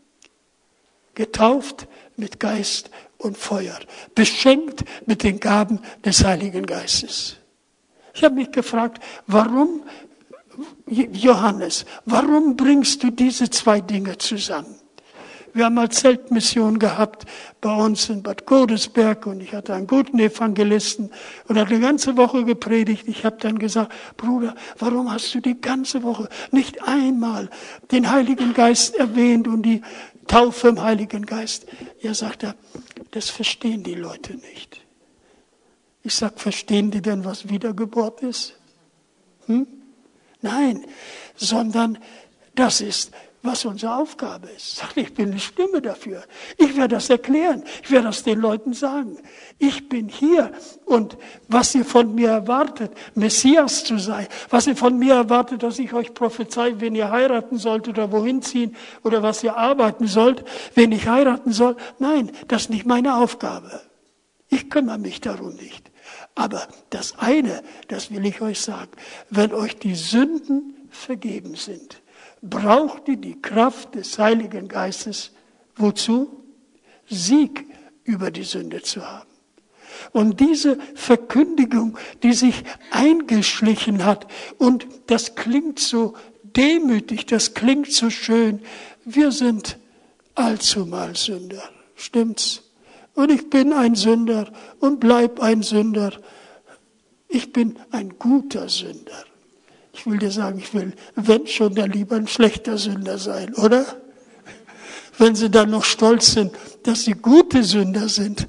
getauft mit Geist und Feuer, beschenkt mit den Gaben des Heiligen Geistes. Ich habe mich gefragt, warum, Johannes, warum bringst du diese zwei Dinge zusammen? Wir haben mal Zeltmission gehabt bei uns in Bad Godesberg und ich hatte einen guten Evangelisten und hat eine ganze Woche gepredigt. Ich habe dann gesagt, Bruder, warum hast du die ganze Woche nicht einmal den Heiligen Geist erwähnt und die Taufe im Heiligen Geist? Er sagt, das verstehen die Leute nicht. Ich sag, verstehen die denn, was Wiedergeburt ist? Hm? Nein, sondern das ist, was unsere Aufgabe ist. Sag, ich bin eine Stimme dafür. Ich werde das erklären. Ich werde das den Leuten sagen. Ich bin hier und was ihr von mir erwartet, Messias zu sein, was ihr von mir erwartet, dass ich euch prophezei, wen ihr heiraten sollt oder wohin ziehen oder was ihr arbeiten sollt, wen ich heiraten soll. Nein, das ist nicht meine Aufgabe. Ich kümmere mich darum nicht. Aber das eine, das will ich euch sagen, wenn euch die Sünden vergeben sind, braucht ihr die Kraft des Heiligen Geistes. Wozu? Sieg über die Sünde zu haben. Und diese Verkündigung, die sich eingeschlichen hat, und das klingt so demütig, das klingt so schön, wir sind allzumal Sünder. Stimmt's? Und ich bin ein Sünder und bleib ein Sünder. Ich bin ein guter Sünder. Ich will dir sagen, ich will, wenn schon, dann lieber ein schlechter Sünder sein, oder? Wenn sie dann noch stolz sind, dass sie gute Sünder sind.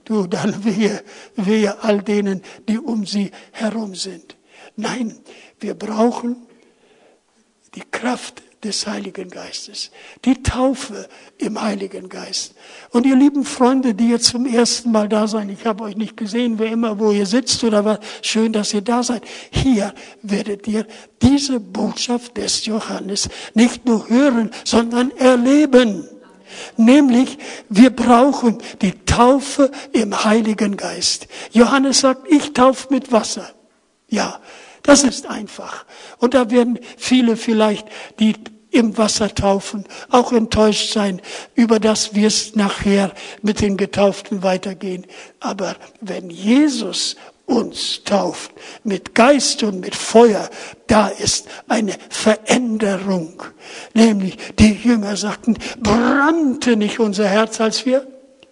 du, dann wehe, wehe all denen, die um sie herum sind. Nein, wir brauchen die Kraft des Heiligen Geistes, die Taufe im Heiligen Geist. Und ihr lieben Freunde, die jetzt zum ersten Mal da seid, ich habe euch nicht gesehen, wer immer wo ihr sitzt oder was, schön, dass ihr da seid. Hier werdet ihr diese Botschaft des Johannes nicht nur hören, sondern erleben. Nämlich, wir brauchen die Taufe im Heiligen Geist. Johannes sagt, ich taufe mit Wasser. Ja, das ist einfach. Und da werden viele vielleicht, die im Wasser taufen, auch enttäuscht sein über das, wie es nachher mit den Getauften weitergehen. Aber wenn Jesus uns tauft mit Geist und mit Feuer, da ist eine Veränderung. Nämlich die Jünger sagten, brannte nicht unser Herz, als wir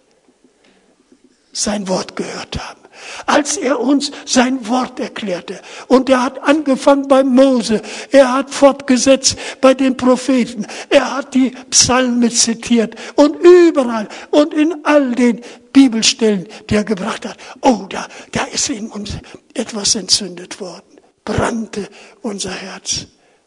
sein Wort gehört haben. Als er uns sein Wort erklärte. Und er hat angefangen bei Mose. Er hat fortgesetzt bei den Propheten. Er hat die Psalmen zitiert. Und überall und in all den Bibelstellen, die er gebracht hat. Oh, da, da ist in uns etwas entzündet worden. Brannte unser Herz.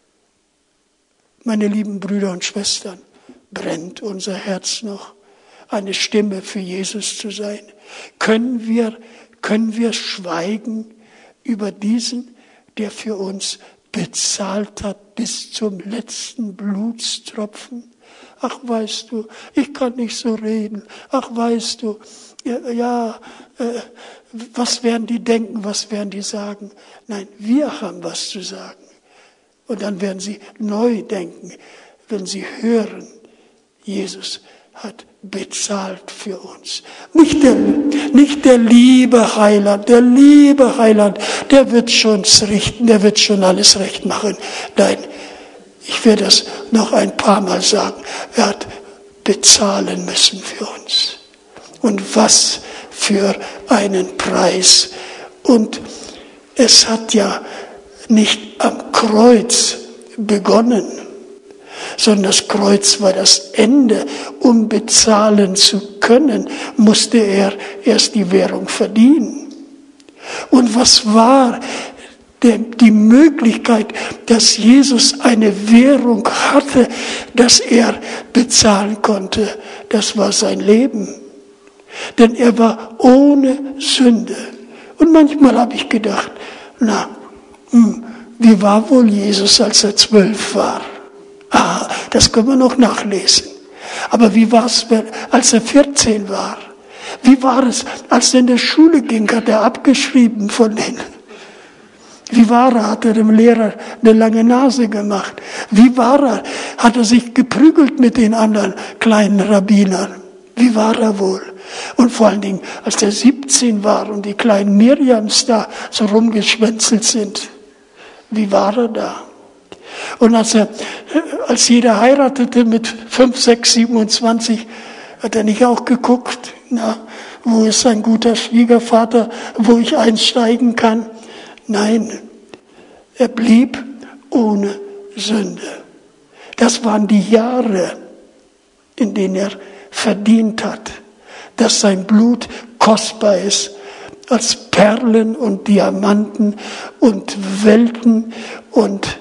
Meine lieben Brüder und Schwestern, brennt unser Herz noch, eine Stimme für Jesus zu sein? Können wir Können wir schweigen über diesen, der für uns bezahlt hat bis zum letzten Blutstropfen? Ach, weißt du, ich kann nicht so reden. Ach, weißt du, ja, ja äh, was werden die denken, was werden die sagen? Nein, wir haben was zu sagen. Und dann werden sie neu denken, wenn sie hören, Jesus hat bezahlt für uns. Nicht der, nicht der liebe Heiland, der liebe Heiland, der wird schon's richten, der wird schon alles recht machen. Nein, ich werde das noch ein paar Mal sagen. Er hat bezahlen müssen für uns. Und was für einen Preis. Und es hat ja nicht am Kreuz begonnen, sondern das Kreuz war das Ende. Um bezahlen zu können, musste er erst die Währung verdienen. Und was war denn die Möglichkeit, dass Jesus eine Währung hatte, dass er bezahlen konnte? Das war sein Leben. Denn er war ohne Sünde. Und manchmal habe ich gedacht, na, hm, wie war wohl Jesus, als er zwölf war? Ah, das können wir noch nachlesen. Aber wie war es, als er vierzehn war? Wie war es, als er in der Schule ging, hat er abgeschrieben von denen? Wie war er, hat er dem Lehrer eine lange Nase gemacht? Wie war er, hat er sich geprügelt mit den anderen kleinen Rabbinern? Wie war er wohl? Und vor allen Dingen, als er siebzehn war und die kleinen Miriams da so rumgeschwänzelt sind, wie war er da? Und als er, als jeder heiratete mit fünf, sechs, siebenundzwanzig, hat er nicht auch geguckt, na, wo ist ein guter Schwiegervater, wo ich einsteigen kann? Nein, er blieb ohne Sünde. Das waren die Jahre, in denen er verdient hat, dass sein Blut kostbar ist, als Perlen und Diamanten und Welten und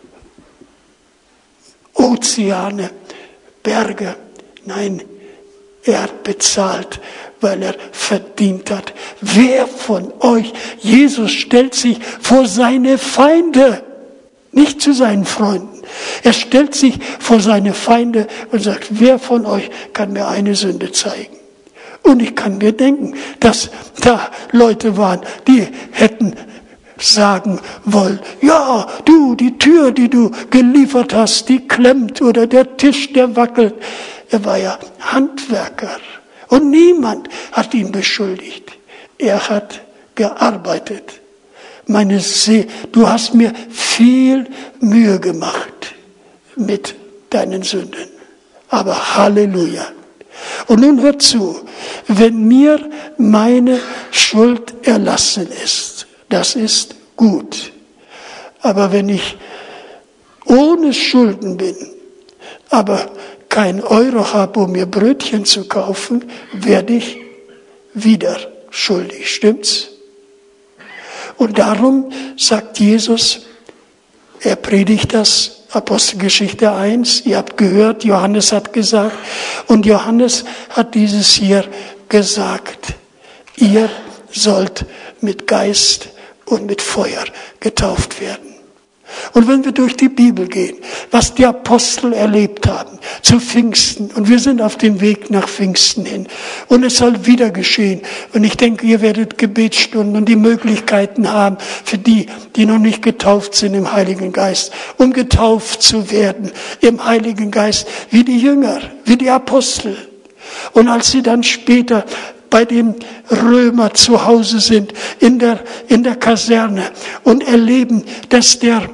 Ozeane, Berge. Nein, er hat bezahlt, weil er verdient hat. Wer von euch, Jesus stellt sich vor seine Feinde, nicht zu seinen Freunden. Er stellt sich vor seine Feinde und sagt, wer von euch kann mir eine Sünde zeigen? Und ich kann mir denken, dass da Leute waren, die hätten sagen wollen, ja, du, die Tür, die du geliefert hast, die klemmt oder der Tisch, der wackelt. Er war ja Handwerker und niemand hat ihn beschuldigt. Er hat gearbeitet. Meine See, du hast mir viel Mühe gemacht mit deinen Sünden. Aber Halleluja. Und nun hört zu, wenn mir meine Schuld erlassen ist, das ist gut. Aber wenn ich ohne Schulden bin, aber kein Euro habe, um mir Brötchen zu kaufen, werde ich wieder schuldig, stimmt's? Und darum sagt Jesus, er predigt das, Apostelgeschichte eins, ihr habt gehört, Johannes hat gesagt, und Johannes hat dieses hier gesagt, ihr sollt mit Geist und mit Feuer getauft werden. Und wenn wir durch die Bibel gehen, was die Apostel erlebt haben zu Pfingsten, und wir sind auf dem Weg nach Pfingsten hin, und es soll wieder geschehen. Und ich denke, ihr werdet Gebetsstunden und die Möglichkeiten haben für die, die noch nicht getauft sind im Heiligen Geist, um getauft zu werden im Heiligen Geist, wie die Jünger, wie die Apostel. Und als sie dann später bei den Römer zu Hause sind, in der, in der Kaserne, und erleben, dass der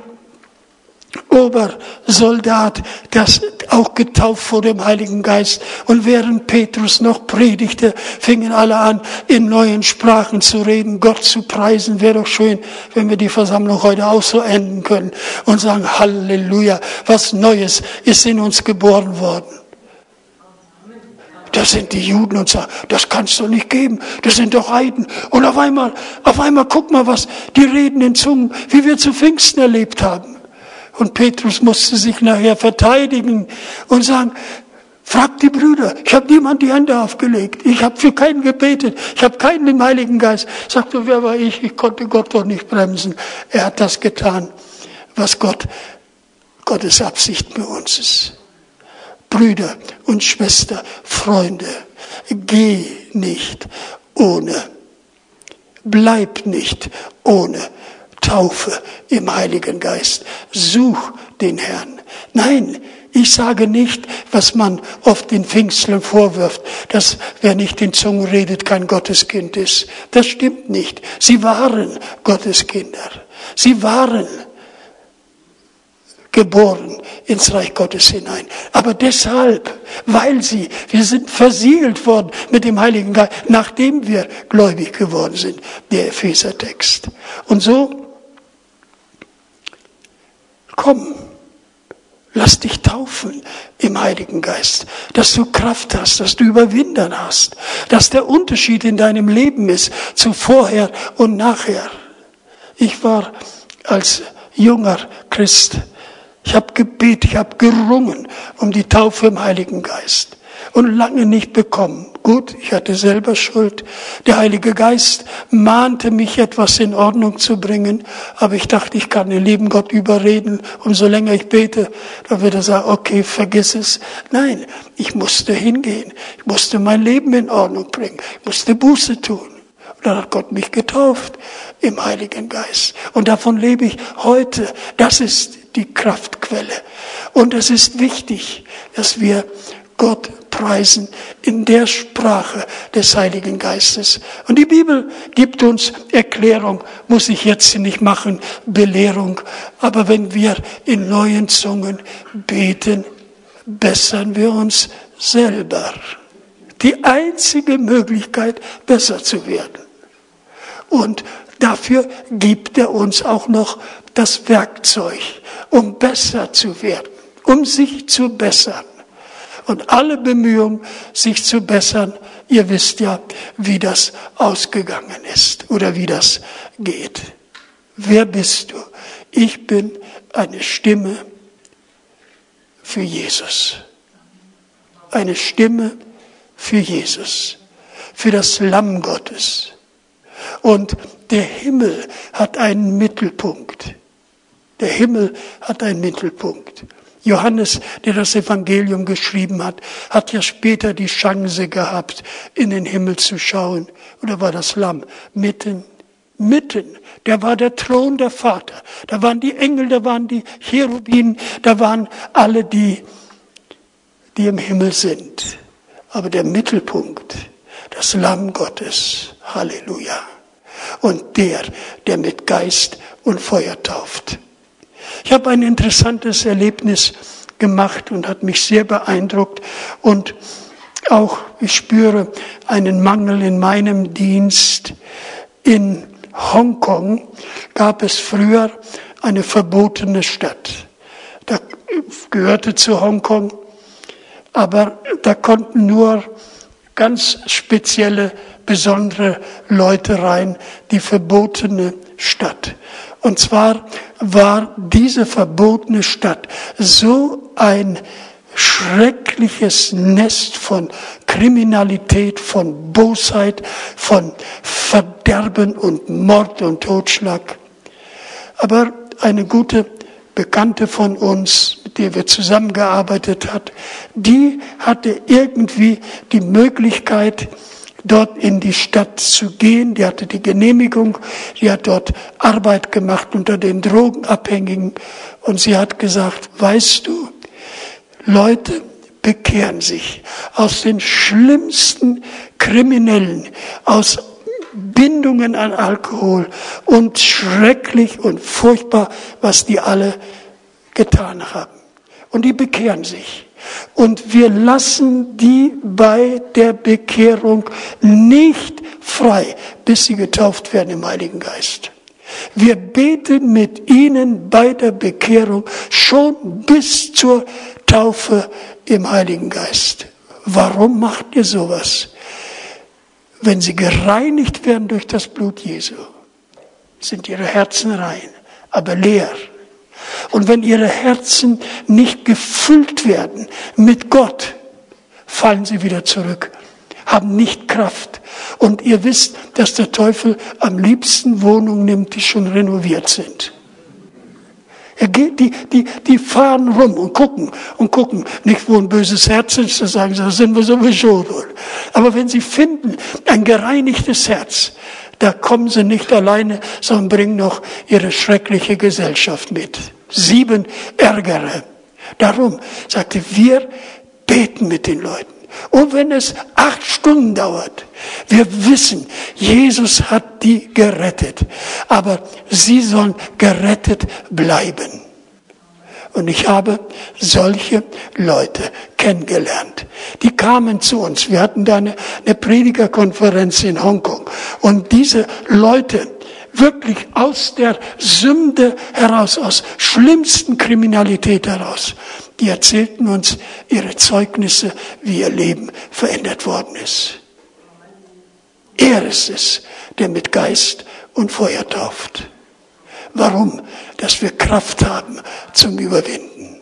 Obersoldat, das auch getauft wurde im Heiligen Geist. Und während Petrus noch predigte, fingen alle an, in neuen Sprachen zu reden, Gott zu preisen. Wäre doch schön, wenn wir die Versammlung heute auch so enden können und sagen, Halleluja, was Neues ist in uns geboren worden. Das sind die Juden und sagen, das kann es doch nicht geben, das sind doch Heiden. Und auf einmal, auf einmal, guck mal was, die reden in Zungen, wie wir zu Pfingsten erlebt haben. Und Petrus musste sich nachher verteidigen und sagen, fragt die Brüder, ich habe niemand die Hände aufgelegt, ich habe für keinen gebetet, ich habe keinen im Heiligen Geist. Sagt er, wer war ich? Ich konnte Gott doch nicht bremsen. Er hat das getan, was Gott, Gottes Absicht bei uns ist. Brüder und Schwester, Freunde, geh nicht ohne, bleib nicht ohne Taufe im Heiligen Geist. Such den Herrn. Nein, ich sage nicht, was man oft den Pfingstlern vorwirft, dass wer nicht in Zungen redet, kein Gotteskind ist. Das stimmt nicht. Sie waren Gotteskinder. Sie waren geboren ins Reich Gottes hinein. Aber deshalb, weil sie, wir sind versiegelt worden mit dem Heiligen Geist, nachdem wir gläubig geworden sind, der Epheser-Text. Und so, komm, lass dich taufen im Heiligen Geist, dass du Kraft hast, dass du Überwindern hast, dass der Unterschied in deinem Leben ist zu vorher und nachher. Ich war als junger Christ, ich habe gebetet, ich habe gerungen um die Taufe im Heiligen Geist und lange nicht bekommen. Gut, ich hatte selber Schuld. Der Heilige Geist mahnte mich, etwas in Ordnung zu bringen, aber ich dachte, ich kann den lieben Gott überreden. Umso länger ich bete, dann wird er sagen, okay, vergiss es. Nein, ich musste hingehen. Ich musste mein Leben in Ordnung bringen. Ich musste Buße tun. Und dann hat Gott mich getauft im Heiligen Geist. Und davon lebe ich heute. Das ist die Kraftquelle. Und es ist wichtig, dass wir Gott preisen in der Sprache des Heiligen Geistes. Und die Bibel gibt uns Erklärung, muss ich jetzt nicht machen, Belehrung. Aber wenn wir in neuen Zungen beten, bessern wir uns selber. Die einzige Möglichkeit, besser zu werden. Und dafür gibt er uns auch noch das Werkzeug, um besser zu werden, um sich zu bessern. Und alle Bemühungen, sich zu bessern, ihr wisst ja, wie das ausgegangen ist oder wie das geht. Wer bist du? Ich bin eine Stimme für Jesus. Eine Stimme für Jesus, für das Lamm Gottes. Und der Himmel hat einen Mittelpunkt. Der Himmel hat einen Mittelpunkt. Johannes, der das Evangelium geschrieben hat, hat ja später die Chance gehabt, in den Himmel zu schauen. Oder war das Lamm? Mitten, mitten. Der war der Thron der Vater. Da waren die Engel, da waren die Cherubinen, da waren alle die, die im Himmel sind. Aber der Mittelpunkt, das Lamm Gottes. Halleluja. Und der, der mit Geist und Feuer tauft. Ich habe ein interessantes Erlebnis gemacht und hat mich sehr beeindruckt. Und auch ich spüre einen Mangel in meinem Dienst. In Hongkong gab es früher eine verbotene Stadt. Da gehörte zu Hongkong, aber da konnten nur ganz spezielle besondere Leute rein, die verbotene Stadt. Und zwar war diese verbotene Stadt so ein schreckliches Nest von Kriminalität, von Bosheit, von Verderben und Mord und Totschlag. Aber eine gute Bekannte von uns, mit der wir zusammengearbeitet hat, die hatte irgendwie die Möglichkeit, dort in die Stadt zu gehen. Die hatte die Genehmigung, die hat dort Arbeit gemacht unter den Drogenabhängigen. Und sie hat gesagt, weißt du, Leute bekehren sich aus den schlimmsten Kriminellen, aus Bindungen an Alkohol und schrecklich und furchtbar, was die alle getan haben. Und die bekehren sich. Und wir lassen die bei der Bekehrung nicht frei, bis sie getauft werden im Heiligen Geist. Wir beten mit ihnen bei der Bekehrung schon bis zur Taufe im Heiligen Geist. Warum macht ihr sowas? Wenn sie gereinigt werden durch das Blut Jesu, sind ihre Herzen rein, aber leer. Und wenn ihre Herzen nicht gefüllt werden mit Gott, fallen sie wieder zurück, haben nicht Kraft. Und ihr wisst, dass der Teufel am liebsten Wohnungen nimmt, die schon renoviert sind. Er geht, die, die, die fahren rum und gucken und gucken, nicht wo ein böses Herz ist, da sagen sie, das sind wir sowieso wohl. Aber wenn sie finden, ein gereinigtes Herz, da kommen sie nicht alleine, sondern bringen noch ihre schreckliche Gesellschaft mit. Sieben Ärgere. Darum sagte, wir beten mit den Leuten. Und wenn es acht Stunden dauert, wir wissen, Jesus hat die gerettet. Aber sie sollen gerettet bleiben. Und ich habe solche Leute kennengelernt. Die kamen zu uns. Wir hatten da eine, eine Predigerkonferenz in Hongkong. Und diese Leute, wirklich aus der Sünde heraus, aus schlimmsten Kriminalität heraus, die erzählten uns ihre Zeugnisse, wie ihr Leben verändert worden ist. Er ist es, der mit Geist und Feuer tauft. Warum? Dass wir Kraft haben zum Überwinden.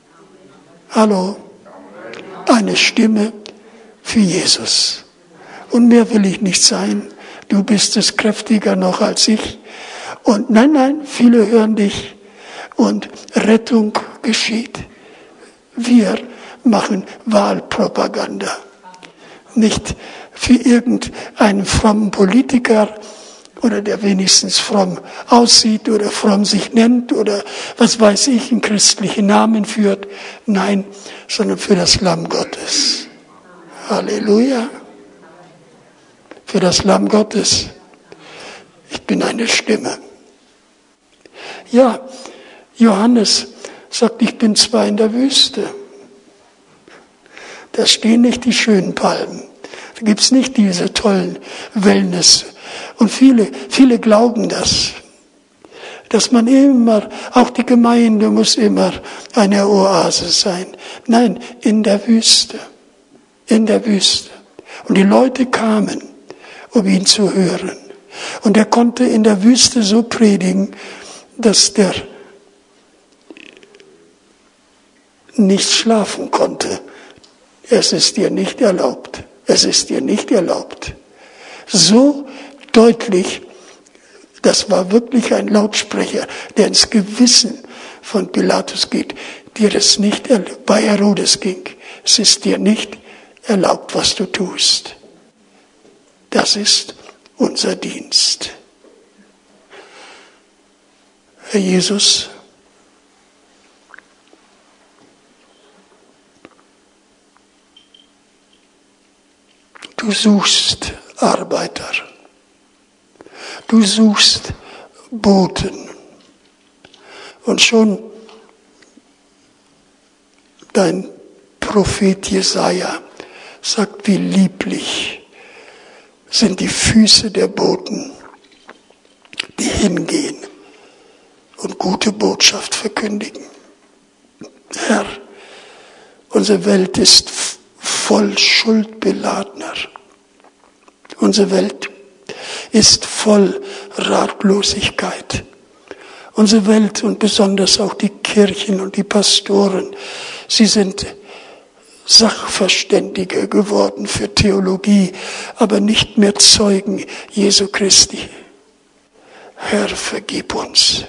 Hallo? Eine Stimme für Jesus. Und mehr will ich nicht sein. Du bist es kräftiger noch als ich. Und nein, nein, viele hören dich. Und Rettung geschieht. Wir machen Wahlpropaganda. Nicht für irgendeinen frommen Politiker oder der wenigstens fromm aussieht oder fromm sich nennt oder was weiß ich, einen christlichen Namen führt. Nein, sondern für das Lamm Gottes. Halleluja. Für das Lamm Gottes. Ich bin eine Stimme. Ja, Johannes sagt, ich bin zwar in der Wüste. Da stehen nicht die schönen Palmen. Da gibt's nicht diese tollen Wellness. Und viele, viele glauben das. Dass man immer, auch die Gemeinde muss immer eine Oase sein. Nein, in der Wüste. In der Wüste. Und die Leute kamen, um ihn zu hören. Und er konnte in der Wüste so predigen, dass der nicht schlafen konnte. Es ist dir nicht erlaubt. Es ist dir nicht erlaubt. So deutlich, das war wirklich ein Lautsprecher, der ins Gewissen von Pilatus geht, dir es nicht erlaubt, bei Herodes ging. Es ist dir nicht erlaubt, was du tust. Das ist unser Dienst. Herr Jesus, du suchst Arbeiter. Du suchst Boten. Und schon dein Prophet Jesaja sagt, wie lieblich sind die Füße der Boten, die hingehen und gute Botschaft verkündigen. Herr, unsere Welt ist voll Schuldbeladener. Unsere Welt ist voll Ratlosigkeit. Unsere Welt und besonders auch die Kirchen und die Pastoren, sie sind Sachverständige geworden für Theologie, aber nicht mehr Zeugen Jesu Christi. Herr, vergib uns.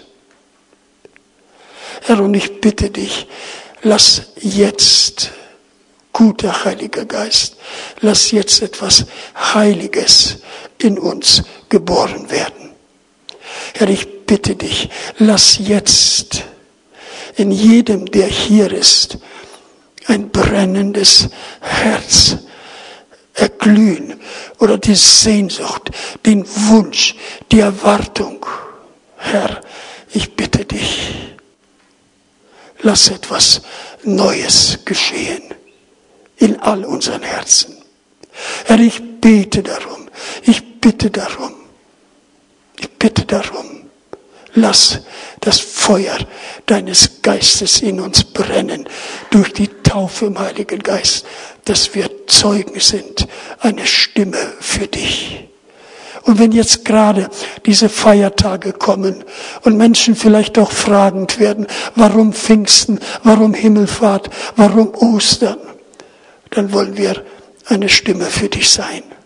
Herr, und ich bitte dich, lass jetzt, guter Heiliger Geist, lass jetzt etwas Heiliges in uns geboren werden. Herr, ich bitte dich, lass jetzt in jedem, der hier ist, ein brennendes Herz erglühen oder die Sehnsucht, den Wunsch, die Erwartung. Herr, ich bitte dich, lass etwas Neues geschehen in all unseren Herzen. Herr, ich bete darum, ich bitte darum, ich bitte darum, lass das Feuer deines Geistes in uns brennen, durch die Taufe im Heiligen Geist, dass wir Zeugen sind, eine Stimme für dich. Und wenn jetzt gerade diese Feiertage kommen und Menschen vielleicht auch fragend werden, warum Pfingsten, warum Himmelfahrt, warum Ostern, dann wollen wir eine Stimme für dich sein.